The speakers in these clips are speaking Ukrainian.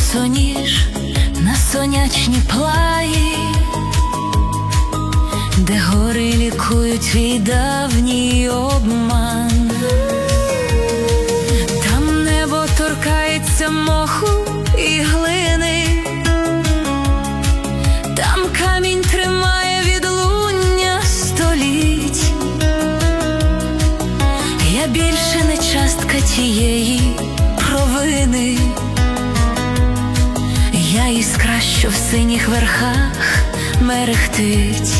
босоніж на сонячні плаї, де гори лікують твій давній обман. Там небо торкається моху і глини, там камінь тримає відлуння століть. Я більше не частка тієї провини, я іскра, що в синіх верхах мерехтить.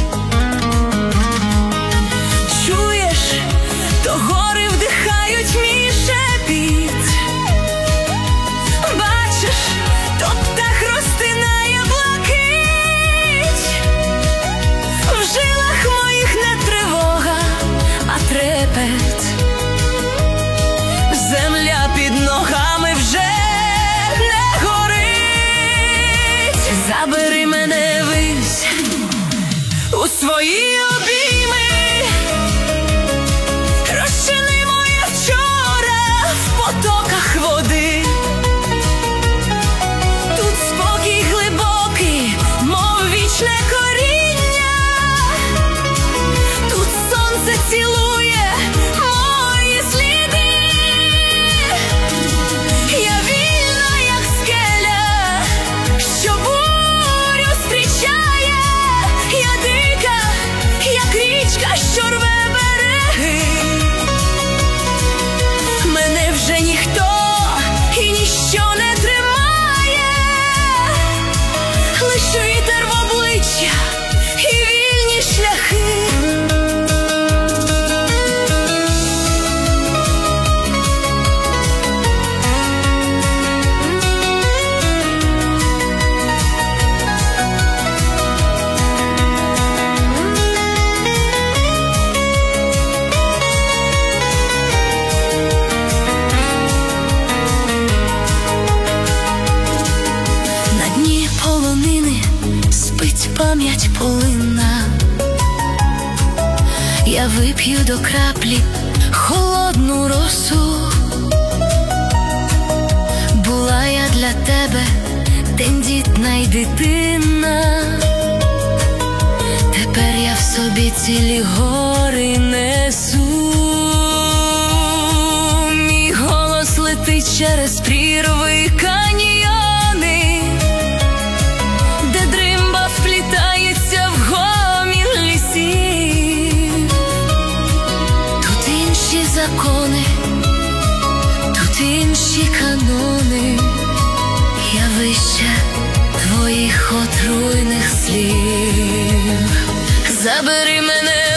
Чуєш, то гори вдихають мій шепіт, бачиш, то птах розтинає блакить. В жилах моїх не тривога, а трепет. Земля під ногами вже не горить. Забери мене вись у свої обійми, розчини моє вчора в потоках води. Тут спокій глибокий, мов вічне коріння, тут сонце цілує мої сліди. Я вільна, як скеля, що бурю зустрічає. Я дика, як річка, що рве береги. Мене вже ніхто і ніщо не тримає, лиш вітер в обличчя і вільні шляхи. Спить пам'ять полинна, я вип'ю до краплі холодну росу. Була я для тебе тендітна й дитина, тепер я в собі цілі гори несу. Мій голос летить через прірви й каньйони, де дримба вплітається в гомін лісів. Тут інші закони, тут інші канони, я вище твоїх отруйних слів. Забери мене